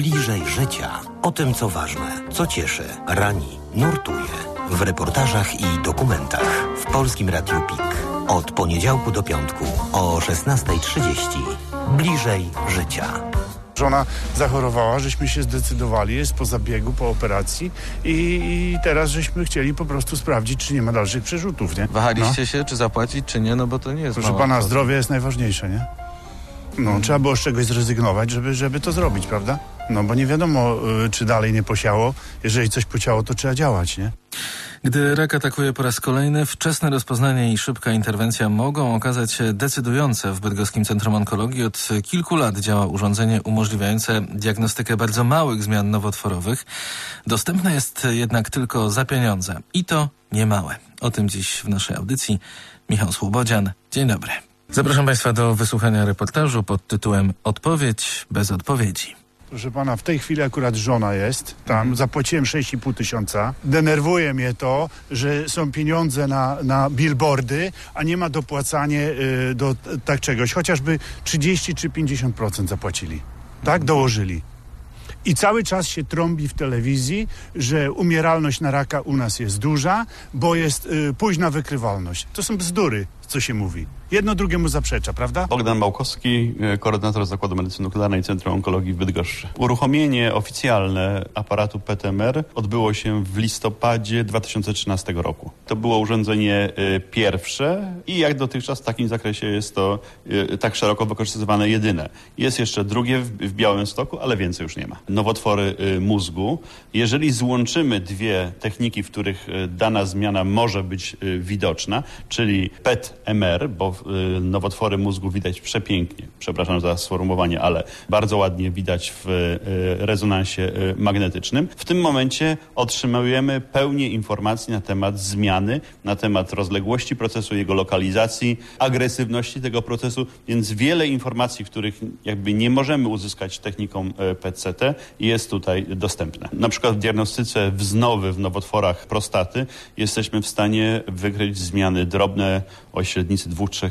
Bliżej życia. O tym, co ważne, co cieszy, rani, nurtuje. W reportażach i dokumentach w Polskim Radiu PIK. Od poniedziałku do piątku o 16:30. Bliżej życia. Żona zachorowała, żeśmy się zdecydowali, jest po zabiegu, po operacji i teraz żeśmy chcieli po prostu sprawdzić, czy nie ma dalszych przerzutów, nie? Wahaliście się, czy zapłacić, czy nie, no bo to nie jest Proszę pana, zdrowie jest najważniejsze, nie? Trzeba było z czegoś zrezygnować, żeby to zrobić, prawda? No bo nie wiadomo, czy dalej nie posiało. Jeżeli coś posiało, to trzeba działać, nie? Gdy rak atakuje po raz kolejny, wczesne rozpoznanie i szybka interwencja mogą okazać się decydujące. W Bydgoskim Centrum Onkologii od kilku lat działa urządzenie umożliwiające diagnostykę bardzo małych zmian nowotworowych. Dostępne jest jednak tylko za pieniądze. I to niemałe. O tym dziś w naszej audycji. Michał Słubodzian. Dzień dobry. Zapraszam Państwa do wysłuchania reportażu pod tytułem Odpowiedź bez odpowiedzi. Proszę pana, w tej chwili akurat żona jest tam, zapłaciłem 6,5 tysiąca. Denerwuje mnie to, że są pieniądze na billboardy, a nie ma dopłacanie do tak czegoś. Chociażby 30 czy 50% zapłacili. Tak? Dołożyli. I cały czas się trąbi w telewizji, że umieralność na raka u nas jest duża, bo jest późna wykrywalność. To są bzdury, co się mówi. Jedno drugiemu zaprzecza, prawda? Bogdan Małkowski, koordynator Zakładu Medycyny Nuklearnej Centrum Onkologii w Bydgoszczy. Uruchomienie oficjalne aparatu PET-MR odbyło się w listopadzie 2013 roku. To było urządzenie pierwsze i jak dotychczas w takim zakresie jest to tak szeroko wykorzystywane jedyne. Jest jeszcze drugie w Białymstoku, ale więcej już nie ma. Nowotwory mózgu. Jeżeli złączymy dwie techniki, w których dana zmiana może być widoczna, czyli PET-MR, bo nowotwory mózgu widać przepięknie, przepraszam za sformułowanie, ale bardzo ładnie widać w rezonansie magnetycznym. W tym momencie otrzymujemy pełnię informacji na temat zmiany, na temat rozległości procesu, jego lokalizacji, agresywności tego procesu, więc wiele informacji, których jakby nie możemy uzyskać techniką PET-CT, jest tutaj dostępne. Na przykład w diagnostyce wznowy w nowotworach prostaty jesteśmy w stanie wykryć zmiany drobne o średnicy 2-3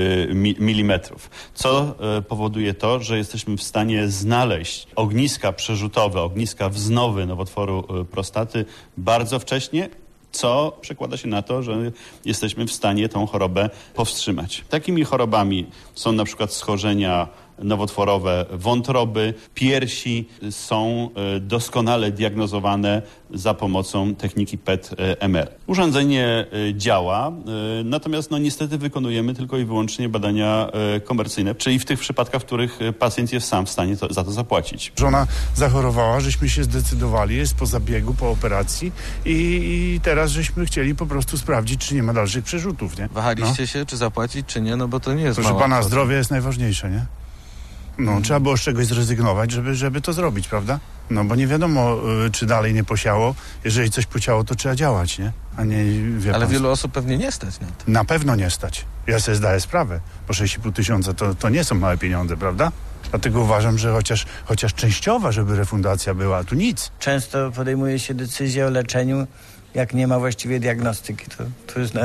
mm, co powoduje to, że jesteśmy w stanie znaleźć ogniska przerzutowe, ogniska wznowy nowotworu prostaty bardzo wcześnie, co przekłada się na to, że jesteśmy w stanie tą chorobę powstrzymać. Takimi chorobami są na przykład schorzenia nowotworowe wątroby, piersi są doskonale diagnozowane za pomocą techniki PET-MR. Urządzenie działa, natomiast niestety wykonujemy tylko i wyłącznie badania komercyjne, czyli w tych przypadkach, w których pacjent jest sam w stanie za to zapłacić. Żona zachorowała, żeśmy się zdecydowali, jest po zabiegu, po operacji i teraz żeśmy chcieli po prostu sprawdzić, czy nie ma dalszych przerzutów, nie? Wahaliście się, czy zapłacić, czy nie, no bo to nie jest Proszę pana, zdrowie jest najważniejsze, nie? Trzeba było z czegoś zrezygnować, żeby to zrobić, prawda? Bo nie wiadomo, czy dalej nie posiało. Jeżeli coś posiało, to trzeba działać, nie? A nie, ale wielu osób pewnie nie stać na to. Na pewno nie stać. Ja sobie zdaję sprawę, bo 6,5 tysiąca to nie są małe pieniądze, prawda? Dlatego uważam, że chociaż częściowa, żeby refundacja była, a tu nic. Często podejmuje się decyzję o leczeniu, jak nie ma właściwej diagnostyki. To jest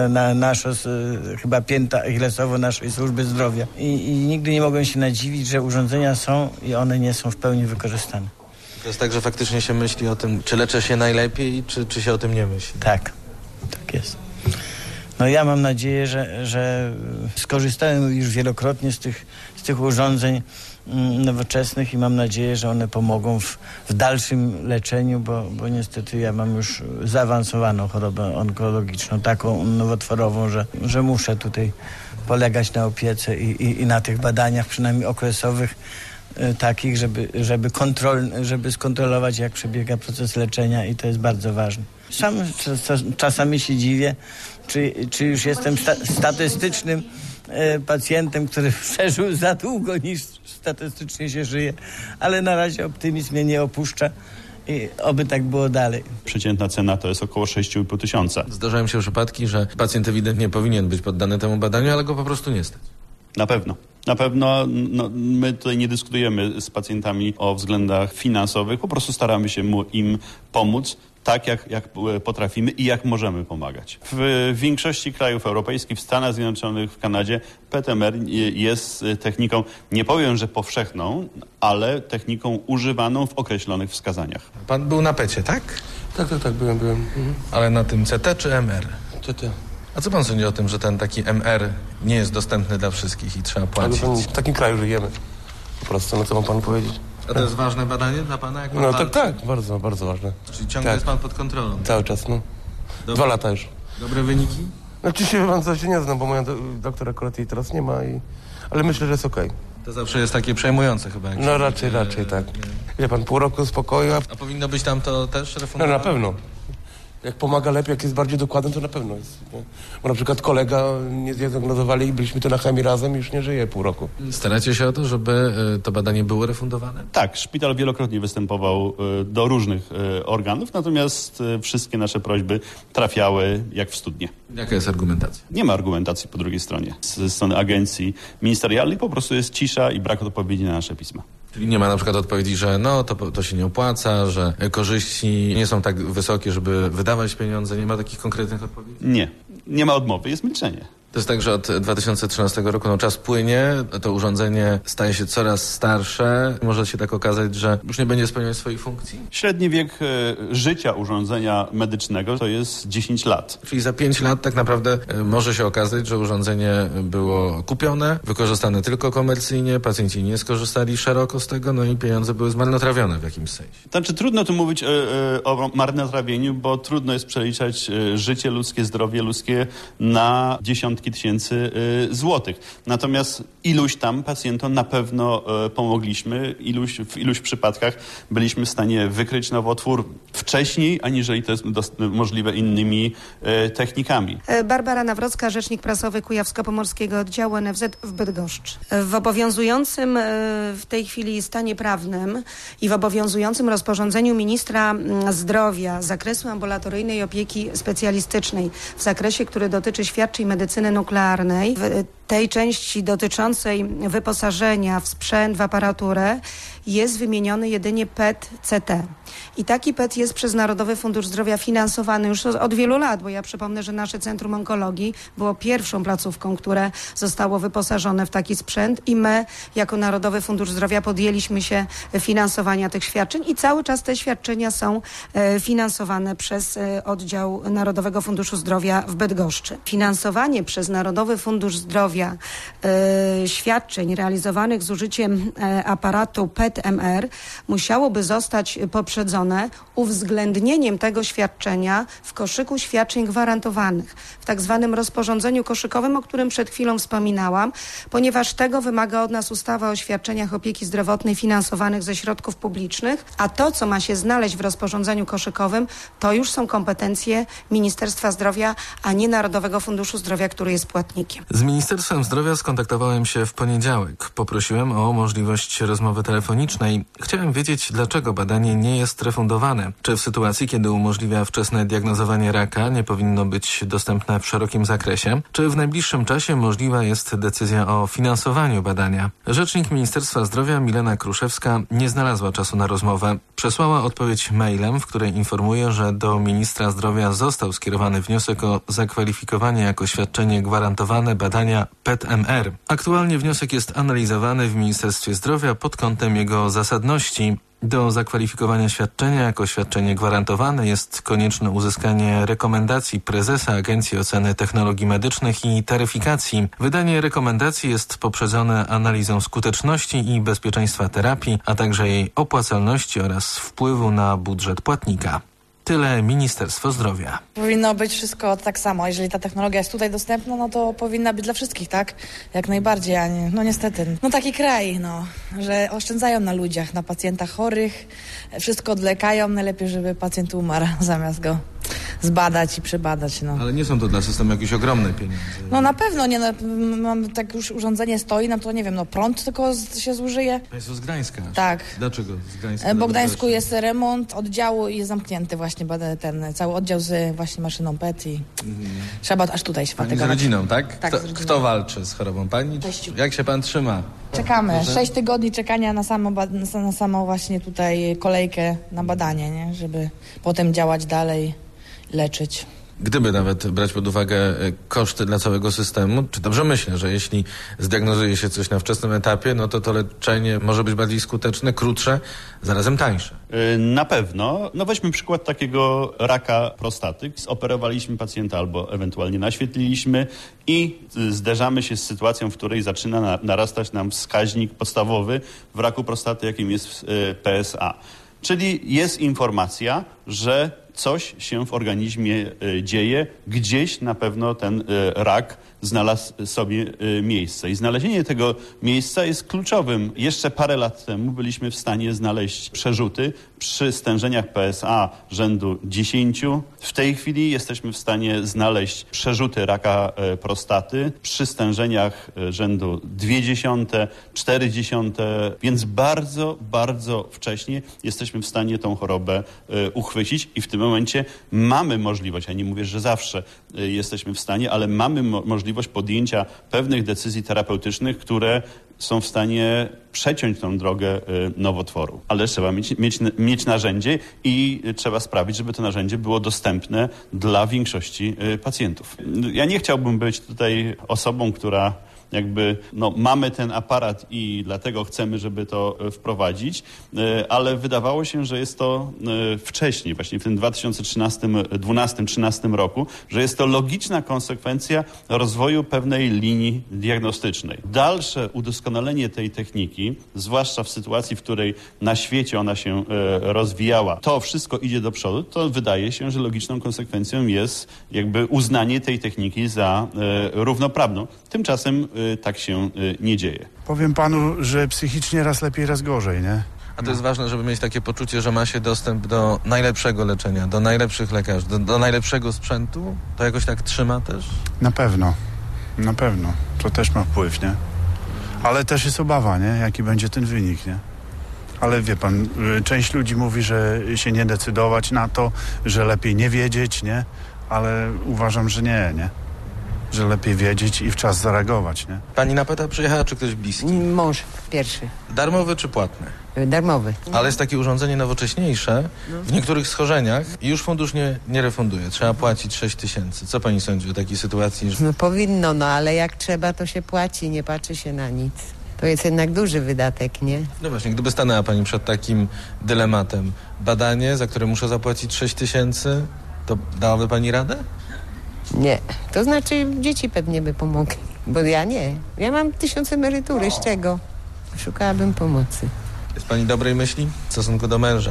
chyba pięta achillesowa naszej służby zdrowia. I nigdy nie mogłem się nadziwić, że urządzenia są i one nie są w pełni wykorzystane. To jest tak, że faktycznie się myśli o tym, czy leczę się najlepiej, czy się o tym nie myśli. Tak jest. Ja mam nadzieję, że skorzystałem już wielokrotnie z tych urządzeń nowoczesnych i mam nadzieję, że one pomogą w dalszym leczeniu, bo niestety ja mam już zaawansowaną chorobę onkologiczną, taką nowotworową, że muszę tutaj polegać na opiece i na tych badaniach, przynajmniej okresowych, takich, żeby skontrolować, jak przebiega proces leczenia i to jest bardzo ważne. Sam czasami się dziwię, czy już jestem statystycznym pacjentem, który przeżył za długo, niż statystycznie się żyje, ale na razie optymizm mnie nie opuszcza i oby tak było dalej. Przeciętna cena to jest około 6,5 tysiąca. Zdarzają się przypadki, że pacjent ewidentnie powinien być poddany temu badaniu, ale go po prostu nie stać. Na pewno. Na pewno my tutaj nie dyskutujemy z pacjentami o względach finansowych, po prostu staramy się im pomóc tak, jak potrafimy i jak możemy pomagać. W większości krajów europejskich, w Stanach Zjednoczonych, w Kanadzie PET-MR jest techniką, nie powiem, że powszechną, ale techniką używaną w określonych wskazaniach. Pan był na PET-cie, tak? Tak, byłem. Ale na tym CT czy MR? CT. A co pan sądzi o tym, że ten taki MR nie jest dostępny dla wszystkich i trzeba płacić? W takim kraju żyjemy. Po prostu, no co mam panu powiedzieć? A to jest ważne badanie dla pana? Jak No tak, bardzo, bardzo ważne. Czyli ciągle jest pan pod kontrolą? Cały czas, no. 2 lata już. Dobre wyniki? Znaczy się nie znam, bo moja doktor akurat jej teraz nie ma, ale myślę, że jest okej. To zawsze jest takie przejmujące chyba. No raczej tak. Wie pan, pół roku spokoju. A powinno być tam to też No refundowane? na pewno. Jak pomaga lepiej, jak jest bardziej dokładny, to na pewno jest. Nie? Bo na przykład kolega nie zdiagnozowali i byliśmy tu na chemii razem i już nie żyje pół roku. Staracie się o to, żeby to badanie było refundowane? Tak, szpital wielokrotnie występował do różnych organów, natomiast wszystkie nasze prośby trafiały jak w studnie. Jaka jest argumentacja? Nie ma argumentacji po drugiej stronie. Ze strony agencji ministerialnej po prostu jest cisza i brak odpowiedzi na nasze pisma. Czyli nie ma na przykład odpowiedzi, że to się nie opłaca, że korzyści nie są tak wysokie, żeby wydawać pieniądze. Nie ma takich konkretnych odpowiedzi? Nie ma odmowy, jest milczenie. To jest tak, że od 2013 roku czas płynie, to urządzenie staje się coraz starsze. Może się tak okazać, że już nie będzie spełniać swojej funkcji? Średni wiek życia urządzenia medycznego to jest 10 lat. Czyli za 5 lat tak naprawdę może się okazać, że urządzenie było kupione, wykorzystane tylko komercyjnie, pacjenci nie skorzystali szeroko z tego, i pieniądze były zmarnotrawione w jakimś sensie. Znaczy trudno tu mówić o marnotrawieniu, bo trudno jest przeliczać życie ludzkie, zdrowie ludzkie na dziesiątki tysięcy złotych. Natomiast iluś tam pacjentom na pewno pomogliśmy, w iluś przypadkach byliśmy w stanie wykryć nowotwór wcześniej, aniżeli to jest możliwe innymi technikami. Barbara Nawrocka, rzecznik prasowy Kujawsko-Pomorskiego Oddziału NFZ w Bydgoszczy. W obowiązującym w tej chwili stanie prawnym i w obowiązującym rozporządzeniu ministra zdrowia z zakresu ambulatoryjnej opieki specjalistycznej w zakresie, który dotyczy świadczeń medycyny nuklearnej, w tej części dotyczącej wyposażenia w sprzęt, w aparaturę jest wymieniony jedynie PET-CT. I taki PET jest przez Narodowy Fundusz Zdrowia finansowany już od wielu lat, bo ja przypomnę, że nasze Centrum Onkologii było pierwszą placówką, które zostało wyposażone w taki sprzęt i my jako Narodowy Fundusz Zdrowia podjęliśmy się finansowania tych świadczeń i cały czas te świadczenia są finansowane przez oddział Narodowego Funduszu Zdrowia w Bydgoszczy. Finansowanie przez Narodowy Fundusz Zdrowia świadczeń realizowanych z użyciem aparatu PET-MR musiałoby zostać poprzedzone uwzględnieniem tego świadczenia w koszyku świadczeń gwarantowanych, w tak zwanym rozporządzeniu koszykowym, o którym przed chwilą wspominałam, ponieważ tego wymaga od nas ustawa o świadczeniach opieki zdrowotnej finansowanych ze środków publicznych, a to, co ma się znaleźć w rozporządzeniu koszykowym, to już są kompetencje Ministerstwa Zdrowia, a nie Narodowego Funduszu Zdrowia, który jest płatnikiem. Z Ministerstwem Zdrowia skontaktowałem się w poniedziałek. Poprosiłem o możliwość rozmowy telefonicznej. Chciałem wiedzieć, dlaczego badanie nie jest refundowane. Czy w sytuacji, kiedy umożliwia wczesne diagnozowanie raka, nie powinno być dostępne w szerokim zakresie? Czy w najbliższym czasie możliwa jest decyzja o finansowaniu badania? Rzecznik Ministerstwa Zdrowia Milena Kruszewska nie znalazła czasu na rozmowę. Przesłała odpowiedź mailem, w której informuje, że do ministra zdrowia został skierowany wniosek o zakwalifikowanie jako świadczenie gwarantowane badania PET-MR. Aktualnie wniosek jest analizowany w Ministerstwie Zdrowia pod kątem jego zasadności. Do zakwalifikowania świadczenia jako świadczenie gwarantowane jest konieczne uzyskanie rekomendacji prezesa Agencji Oceny Technologii Medycznych i Taryfikacji. Wydanie rekomendacji jest poprzedzone analizą skuteczności i bezpieczeństwa terapii, a także jej opłacalności oraz wpływu na budżet płatnika. Tyle Ministerstwo Zdrowia. Powinno być wszystko tak samo. Jeżeli ta technologia jest tutaj dostępna, no to powinna być dla wszystkich, tak? Jak najbardziej, a nie, no niestety. No taki kraj, że oszczędzają na ludziach, na pacjentach chorych, wszystko odlekają, najlepiej, żeby pacjent umarł zamiast go zbadać i przebadać. No. Ale nie są to dla systemu jakieś ogromne pieniądze. No na pewno nie, mam tak już urządzenie stoi, no to nie wiem, no prąd tylko się zużyje. Państwo z Gdańska. Tak. Dlaczego z Gdańska? Bo w Gdańsku jest remont oddziału i jest zamknięty właśnie ten cały oddział z właśnie maszyną PET i trzeba aż tutaj się Pani z fatygować. rodziną, tak? Tak, z rodziną. Kto walczy z chorobą? Pani? Teściu. Jak się pan trzyma? Czekamy. 6 tygodni czekania na samą właśnie tutaj kolejkę na badanie, nie? Żeby potem działać dalej, leczyć. Gdyby nawet brać pod uwagę koszty dla całego systemu, czy dobrze myślę, że jeśli zdiagnozuje się coś na wczesnym etapie, no to leczenie może być bardziej skuteczne, krótsze, zarazem tańsze? Na pewno. No weźmy przykład takiego raka prostaty. Zoperowaliśmy pacjenta albo ewentualnie naświetliliśmy i zderzamy się z sytuacją, w której zaczyna narastać nam wskaźnik podstawowy w raku prostaty, jakim jest PSA. Czyli jest informacja, że coś się w organizmie dzieje, gdzieś na pewno ten rak znalazł sobie miejsce. I znalezienie tego miejsca jest kluczowym. Jeszcze parę lat temu byliśmy w stanie znaleźć przerzuty przy stężeniach PSA rzędu 10. W tej chwili jesteśmy w stanie znaleźć przerzuty raka prostaty przy stężeniach rzędu 0,2, 0,4, więc bardzo, bardzo wcześnie jesteśmy w stanie tą chorobę uchwycić i w tym momencie mamy możliwość, ja nie mówię, że zawsze jesteśmy w stanie, ale mamy możliwość podjęcia pewnych decyzji terapeutycznych, które są w stanie przeciąć tą drogę nowotworu. Ale trzeba mieć narzędzie i trzeba sprawić, żeby to narzędzie było dostępne dla większości pacjentów. Ja nie chciałbym być tutaj osobą, która mamy ten aparat i dlatego chcemy, żeby to wprowadzić, ale wydawało się, że jest to wcześniej, właśnie w tym 2012-2013 roku, że jest to logiczna konsekwencja rozwoju pewnej linii diagnostycznej. Dalsze udoskonalenie tej techniki, zwłaszcza w sytuacji, w której na świecie ona się rozwijała, to wszystko idzie do przodu, to wydaje się, że logiczną konsekwencją jest uznanie tej techniki za równoprawną. Tymczasem tak się nie dzieje. Powiem panu, że psychicznie raz lepiej, raz gorzej, nie? A to jest ważne, żeby mieć takie poczucie, że ma się dostęp do najlepszego leczenia, do najlepszych lekarzy, do najlepszego sprzętu? To jakoś tak trzyma też? Na pewno. To też ma wpływ, nie? Ale też jest obawa, nie? Jaki będzie ten wynik, nie? Ale wie pan, część ludzi mówi, że się nie decydować na to, że lepiej nie wiedzieć, nie? Ale uważam, że nie? Że lepiej wiedzieć i w czas zareagować, nie? Pani na PETA przyjechała, czy ktoś bliski? Mąż pierwszy. Darmowy czy płatny? Darmowy. Ale jest takie urządzenie nowocześniejsze. W niektórych schorzeniach i już fundusz nie refunduje. Trzeba płacić 6 000. Co pani sądzi o takiej sytuacji? No powinno, ale jak trzeba, to się płaci, nie patrzy się na nic. To jest jednak duży wydatek, nie? No właśnie, gdyby stanęła pani przed takim dylematem, badanie, za które muszę zapłacić 6 000, to dałaby pani radę? Nie. To znaczy dzieci pewnie by pomogły, bo ja nie. Ja mam 1000 emerytury, z czego? Szukałabym pomocy. Jest pani dobrej myśli w stosunku do męża?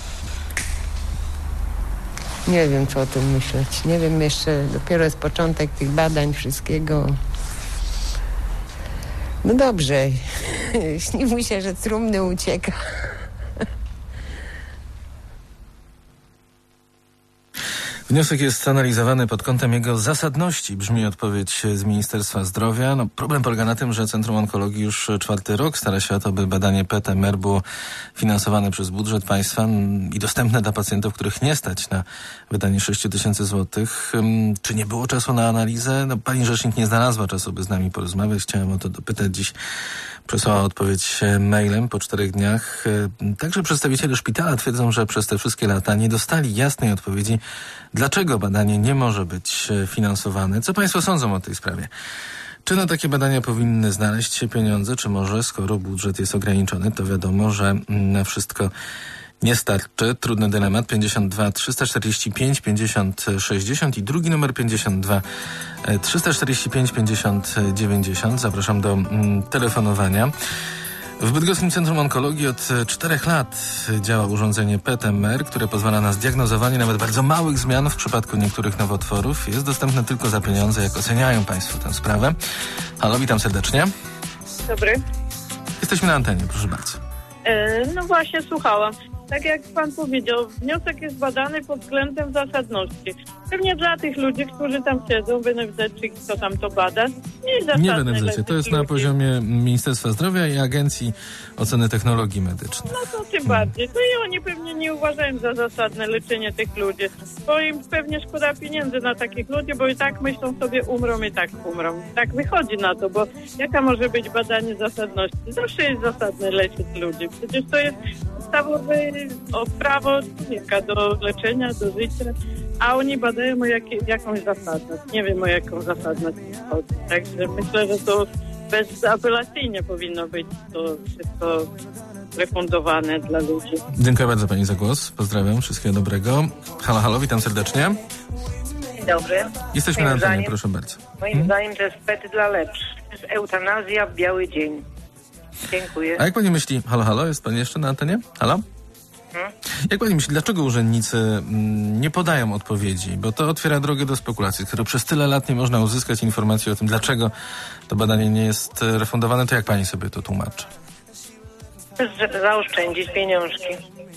Nie wiem, co o tym myśleć. Nie wiem, jeszcze dopiero jest początek tych badań, wszystkiego. No dobrze. Śni mu się, że z trumny ucieka. Wniosek jest analizowany pod kątem jego zasadności, brzmi odpowiedź z Ministerstwa Zdrowia. Problem polega na tym, że Centrum Onkologii już 4. rok stara się o to, by badanie PET/MR było finansowane przez budżet państwa i dostępne dla pacjentów, których nie stać na wydanie 6 000 złotych. Czy nie było czasu na analizę? Pani rzecznik nie znalazła czasu, by z nami porozmawiać. Chciałem o to dopytać dziś. Przesłała odpowiedź mailem po 4 dniach. Także przedstawiciele szpitala twierdzą, że przez te wszystkie lata nie dostali jasnej odpowiedzi, dlaczego badanie nie może być finansowane. Co państwo sądzą o tej sprawie? Czy na takie badania powinny znaleźć się pieniądze, czy może, skoro budżet jest ograniczony, to wiadomo, że na wszystko nie starczy. Trudny dylemat. 52 345 50 60 i drugi numer 52 345 50 90. Zapraszam do telefonowania. W Bydgoskim Centrum Onkologii od 4 lat działa urządzenie PET/MR, które pozwala na zdiagnozowanie nawet bardzo małych zmian w przypadku niektórych nowotworów. Jest dostępne tylko za pieniądze, jak oceniają państwo tę sprawę. Halo, witam serdecznie. Dobry. Jesteśmy na antenie, proszę bardzo. No właśnie, słuchałam. tak jak pan powiedział, wniosek jest badany pod względem zasadności. Pewnie dla tych ludzi, którzy tam siedzą, w NFZ, czy kto tam to bada, nie w NFZ. To jest na poziomie Ministerstwa Zdrowia i Agencji Oceny Technologii Medycznych. No to tym bardziej. No i oni pewnie nie uważają za zasadne leczenie tych ludzi, bo im pewnie szkoda pieniędzy na takich ludzi, bo i tak myślą sobie umrą i tak umrą. Tak wychodzi na to, bo jaka może być badanie zasadności? Zawsze jest zasadne leczyć ludzi. Przecież to jest podstawowe prawo człowieka do leczenia, do życia, a oni badają o jakąś zasadność. Nie wiem, o jaką zasadność chodzi. Także myślę, że to bezapelacyjnie powinno być to wszystko refundowane dla ludzi. Dziękuję bardzo pani za głos. Pozdrawiam. Wszystkiego dobrego. Halo, halo, witam serdecznie. Dzień dobry. Jesteśmy na antenie, proszę bardzo. Moim zdaniem to jest pet dla lepszych. To jest eutanazja w biały dzień. Dziękuję. A jak pani myśli, halo, halo, jest pani jeszcze na antenie? Halo? Jak pani myśli, dlaczego urzędnicy nie podają odpowiedzi? Bo to otwiera drogę do spekulacji. Skoro przez tyle lat nie można uzyskać informacji o tym, dlaczego to badanie nie jest refundowane, to jak pani sobie to tłumaczy? Żeby zaoszczędzić pieniążki.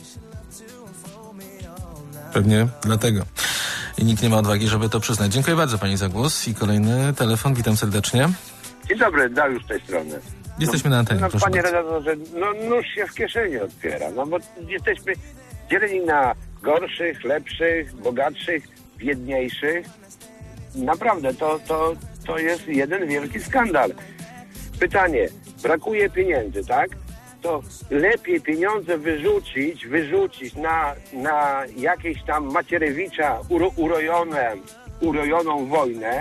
Pewnie dlatego. I nikt nie ma odwagi, żeby to przyznać. Dziękuję bardzo pani za głos. I kolejny telefon. Witam serdecznie. Dzień dobry, Dariusz z tej strony. Jesteśmy na antenie, proszę panie bardzo. redaktorze, nóż się w kieszeni otwiera, bo jesteśmy dzieleni na gorszych, lepszych, bogatszych, biedniejszych. Naprawdę, to jest jeden wielki skandal. Pytanie, brakuje pieniędzy, tak? To lepiej pieniądze wyrzucić na jakieś tam Macierewicza urojoną wojnę,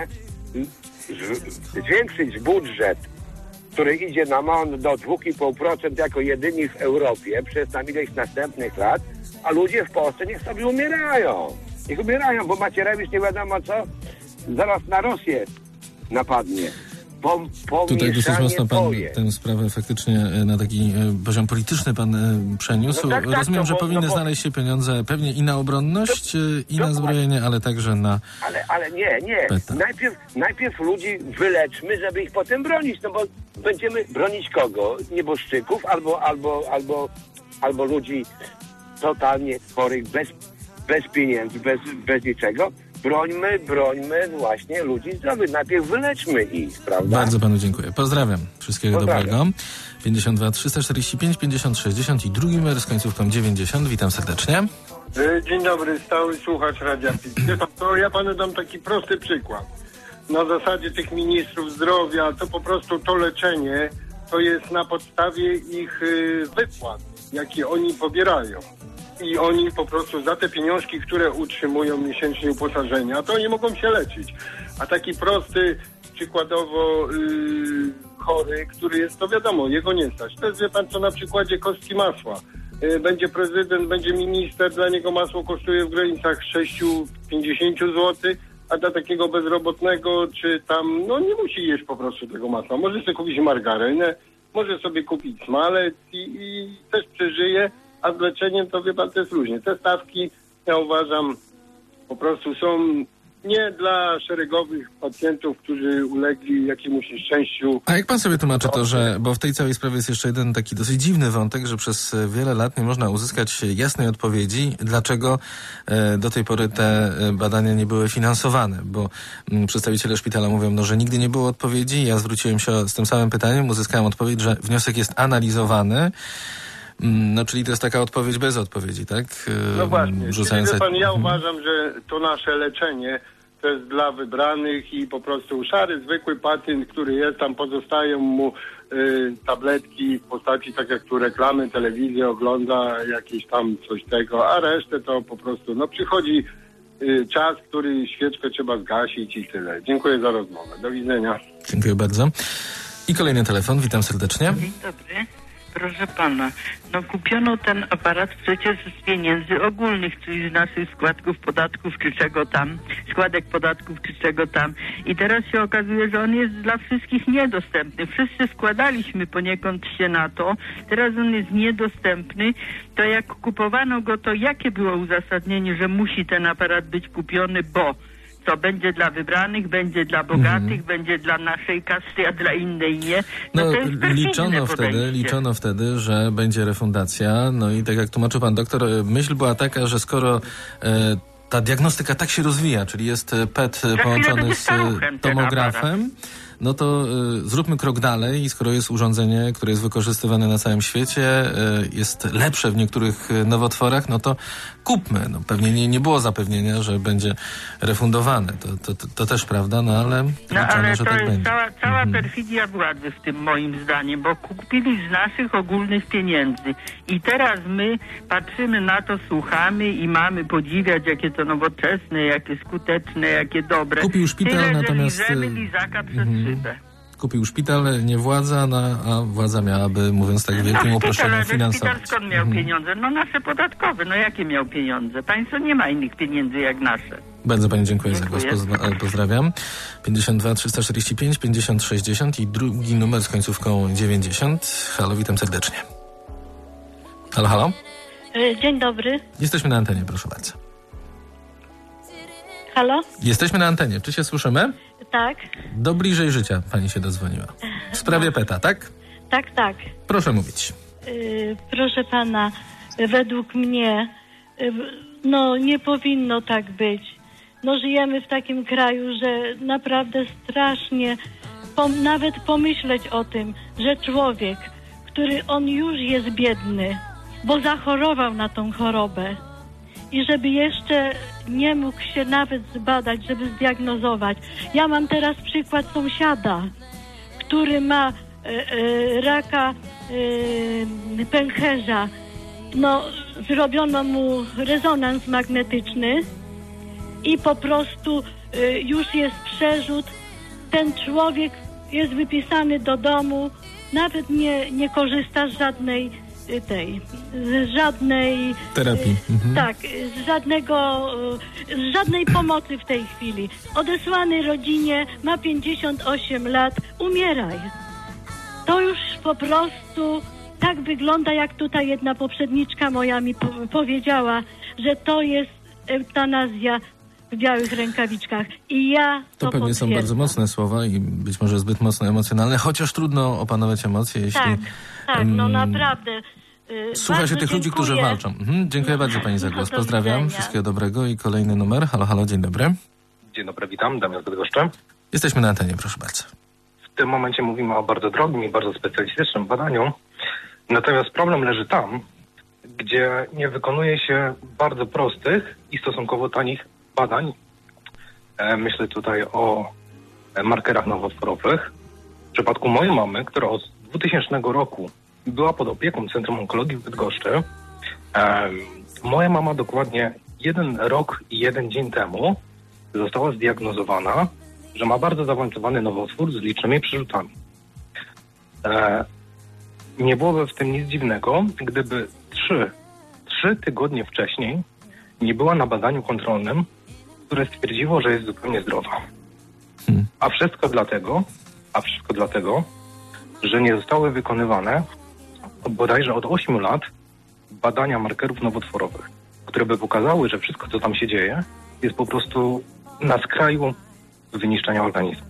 zwiększyć budżet, który idzie na MON do 2,5% jako jedyni w Europie przez tam ileś następnych lat, a ludzie w Polsce niech sobie umierają. Niech umierają, bo Macierewicz nie wiadomo co zaraz na Rosję napadnie. Tutaj dosyć mocno pan tę sprawę faktycznie na taki poziom polityczny pan przeniósł. No tak, Rozumiem, że powinny znaleźć się pieniądze pewnie i na obronność, i na zbrojenie, ale także na... Ale nie. Najpierw ludzi wyleczmy, żeby ich potem bronić, no bo będziemy bronić kogo? Nieboszczyków albo ludzi totalnie chorych, bez pieniędzy, bez niczego. Brońmy właśnie ludzi zdrowych. Najpierw wyleczmy ich, prawda? Bardzo panu dziękuję. Pozdrawiam. Wszystkiego dobrego. 52 345 50 60 i drugi numer z końcówką 90. Witam serdecznie. Dzień dobry, stały słuchacz Radia PiS. To ja panu dam taki prosty przykład. Na zasadzie tych ministrów zdrowia, to po prostu to leczenie to jest na podstawie ich wypłat, jakie oni pobierają. I oni po prostu za te pieniążki, które utrzymują miesięcznie uposażenia, to oni mogą się leczyć. A taki prosty, przykładowo chory, który jest, to wiadomo, jego nie stać. To jest, wie pan co, na przykładzie kostki masła. Będzie prezydent, będzie minister, dla niego masło kosztuje w granicach 6,50 zł, a dla takiego bezrobotnego, czy tam, no nie musi jeść po prostu tego masła. Może sobie kupić margarynę, może sobie kupić smalec i też przeżyje. A z leczeniem to wie pan, to jest różnie. Te stawki, ja uważam, po prostu są nie dla szeregowych pacjentów, którzy ulegli jakiemuś nieszczęściu. A jak pan sobie tłumaczy to, że, bo w tej całej sprawie jest jeszcze jeden taki dosyć dziwny wątek, że przez wiele lat nie można uzyskać jasnej odpowiedzi, dlaczego do tej pory te badania nie były finansowane, bo przedstawiciele szpitala mówią, że nigdy nie było odpowiedzi. Ja zwróciłem się z tym samym pytaniem, uzyskałem odpowiedź, że wniosek jest analizowany. No, czyli to jest taka odpowiedź bez odpowiedzi, tak? No właśnie, czyli wie pan, ja uważam, że to nasze leczenie to jest dla wybranych i po prostu szary, zwykły pacjent, który jest tam, pozostają mu tabletki w postaci, tak jak tu reklamy, telewizję ogląda, jakieś tam coś tego, a resztę to po prostu, przychodzi czas, który świeczkę trzeba zgasić i tyle. Dziękuję za rozmowę. Do widzenia. Dziękuję bardzo. I kolejny telefon, witam serdecznie. Dzień dobry. Proszę pana, kupiono ten aparat przecież z pieniędzy ogólnych, czyli z naszych składków podatków, czy czego tam, składek podatków, czy czego tam. I teraz się okazuje, że on jest dla wszystkich niedostępny. Wszyscy składaliśmy poniekąd się na to, teraz on jest niedostępny. To jak kupowano go, to jakie było uzasadnienie, że musi ten aparat być kupiony, bo co? Będzie dla wybranych, będzie dla bogatych, będzie dla naszej kasty, a dla innej nie. No, to jest liczono wtedy, że będzie refundacja. No i tak jak tłumaczył pan doktor, myśl była taka, że skoro ta diagnostyka tak się rozwija, czyli jest PET połączony z tomografem, no to zróbmy krok dalej i skoro jest urządzenie, które jest wykorzystywane na całym świecie, jest lepsze w niektórych nowotworach, no to kupmy. No, pewnie nie było zapewnienia, że będzie refundowane. To też prawda, no ale ale że to tak jest będzie. cała perfidia władzy w tym moim zdaniem, bo kupili z naszych ogólnych pieniędzy i teraz my patrzymy na to, słuchamy i mamy podziwiać, jakie to nowoczesne, jakie skuteczne, jakie dobre. Kupił szpital, natomiast lizaka przez szybę. Kupił szpital, nie władza, a władza miałaby, mówiąc tak w wielkim uproszczeniu, finansować. Szpital skąd miał pieniądze? No nasze podatkowe. No jakie miał pieniądze? Państwo nie ma innych pieniędzy jak nasze. Bardzo pani dziękuję za głos. Pozdrawiam. 52 345 50 60 i drugi numer z końcówką 90. Halo, witam serdecznie. Halo, halo? Dzień dobry. Jesteśmy na antenie, proszę bardzo. Halo? Jesteśmy na antenie. Czy się słyszymy? Tak. Do bliżej życia pani się dodzwoniła. W sprawie PET-a, tak? Tak. Proszę mówić. Proszę pana, według mnie nie powinno tak być. Żyjemy w takim kraju, że naprawdę strasznie nawet pomyśleć o tym, że człowiek, który on już jest biedny, bo zachorował na tą chorobę i żeby jeszcze nie mógł się nawet zbadać, żeby zdiagnozować. Ja mam teraz przykład sąsiada, który ma raka pęcherza. Zrobiono mu rezonans magnetyczny i po prostu już jest przerzut. Ten człowiek jest wypisany do domu, nawet nie korzysta z żadnej terapii. Tak, żadnej pomocy w tej chwili. Odesłany rodzinie, ma 58 lat, umieraj. To już po prostu tak wygląda, jak tutaj jedna poprzedniczka moja mi powiedziała, że to jest eutanazja w białych rękawiczkach. I ja to pewnie są bardzo mocne słowa i być może zbyt mocno emocjonalne, chociaż trudno opanować emocje, jeśli... Tak, naprawdę. Słucha się tych ludzi, którzy walczą. Dziękuję bardzo pani za głos. Pozdrawiam. Wszystkiego dobrego i kolejny numer. Halo, halo, dzień dobry. Dzień dobry, witam. Damian z Bydgoszczy. Jesteśmy na antenie, proszę bardzo. W tym momencie mówimy o bardzo drogim i bardzo specjalistycznym badaniu. Natomiast problem leży tam, gdzie nie wykonuje się bardzo prostych i stosunkowo tanich badań. Myślę tutaj o markerach nowotworowych. W przypadku mojej mamy, która od 2000 roku była pod opieką Centrum Onkologii w Bydgoszczy. Moja mama dokładnie 1 rok i 1 dzień temu została zdiagnozowana, że ma bardzo zaawansowany nowotwór z licznymi przerzutami. Nie byłoby w tym nic dziwnego, gdyby 3 tygodnie wcześniej nie była na badaniu kontrolnym, które stwierdziło, że jest zupełnie zdrowa. A wszystko dlatego, że nie zostały wykonywane bodajże od 8 lat badania markerów nowotworowych, które by pokazały, że wszystko, co tam się dzieje, jest po prostu na skraju wyniszczenia organizmu.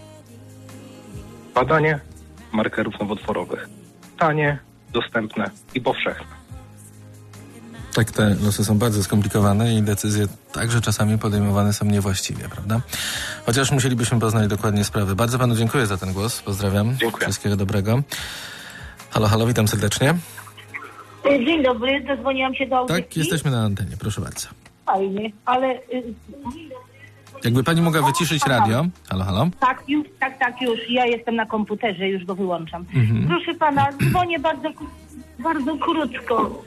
Badanie markerów nowotworowych. Tanie, dostępne i powszechne. Tak, te losy są bardzo skomplikowane i decyzje także czasami podejmowane są niewłaściwie, prawda? Chociaż musielibyśmy poznać dokładnie sprawy. Bardzo panu dziękuję za ten głos. Pozdrawiam. Dziękuję. Wszystkiego dobrego. Halo, halo, witam serdecznie. Dzień dobry, zadzwoniłam się do audycji. Tak, jesteśmy na antenie, proszę bardzo. Fajnie, ale... Jakby pani mogła wyciszyć radio. Halo, halo. Tak, już. Ja jestem na komputerze, już go wyłączam. Proszę pana, dzwonię bardzo krótko.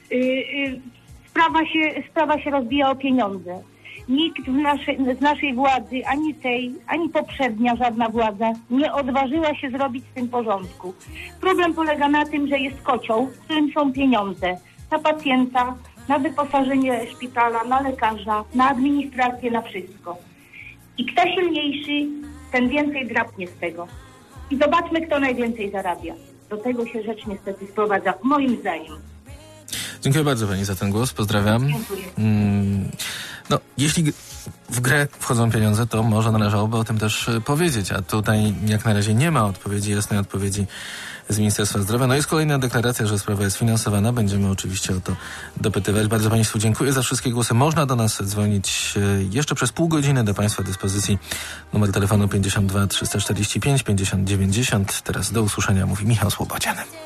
Sprawa się rozbija o pieniądze. Nikt z naszej władzy, ani tej, ani poprzednia żadna władza nie odważyła się zrobić z tym porządku. Problem polega na tym, że jest kocioł, w którym są pieniądze na pacjenta, na wyposażenie szpitala, na lekarza, na administrację, na wszystko. I kto silniejszy, ten więcej drapnie z tego. I zobaczmy, kto najwięcej zarabia. Do tego się rzecz niestety sprowadza, moim zdaniem. Dziękuję bardzo pani za ten głos. Pozdrawiam. Dziękuję. No, jeśli w grę wchodzą pieniądze, to może należałoby o tym też powiedzieć, a tutaj jak na razie nie ma jasnej odpowiedzi z Ministerstwa Zdrowia. No jest kolejna deklaracja, że sprawa jest finansowana. Będziemy oczywiście o to dopytywać. Bardzo Państwu dziękuję za wszystkie głosy. Można do nas dzwonić jeszcze przez pół godziny. Do Państwa dyspozycji numer telefonu 52 345 50 90. Teraz do usłyszenia mówi Michał Słobodzian.